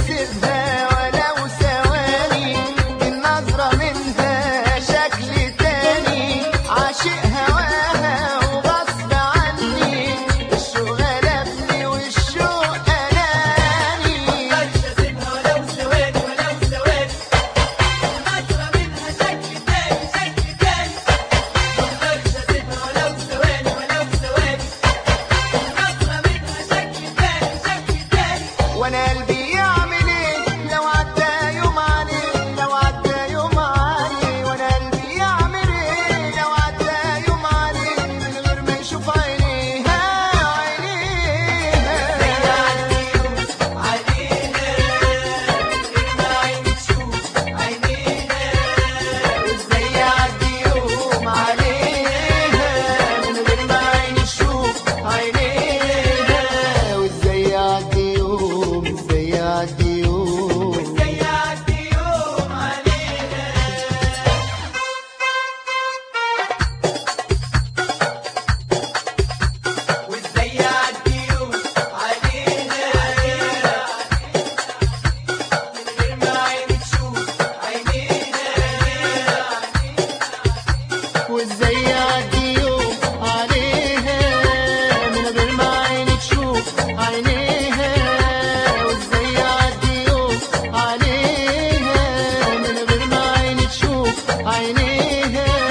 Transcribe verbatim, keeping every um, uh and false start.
اسيبها ولو ثواني، النظرة منها شكل تاني، عاشق هواها وغصب عني، الشوق غلبني والشوق اناني. مقدرش اسيبها ولو ثواني ولو ثواني، النظرة منها شكل تاني شكل تاني. مقدرش اسيبها ولو ثواني ولو ثواني، النظرة منها شكل تاني شكل تاني. وانا قلبي يعمل ايه لو عدى يوم عليه، لو عدى يوم عليه، وانا قلبي يعمل ايه لو عدى يوم عليه، من غير ما يشوف عينيها عينيها. يعدي يوم علينا من غير ما عيني تشوف عينينا. ازاي يعدي يوم عليها من غير ما عيني تشوف عينيها، وازاي يعدي يوم، ازاي يعدي يوم. ازاي يعدي يوم علينا. وازاي يعدي يوم علينا من غير ما عيني تشوف عينينا. وازاي يعدي يوم عليها من غير ما عيني تشوف عينيها، وازاي يعدي يوم عليها من غير ما عيني تشوف عينيها.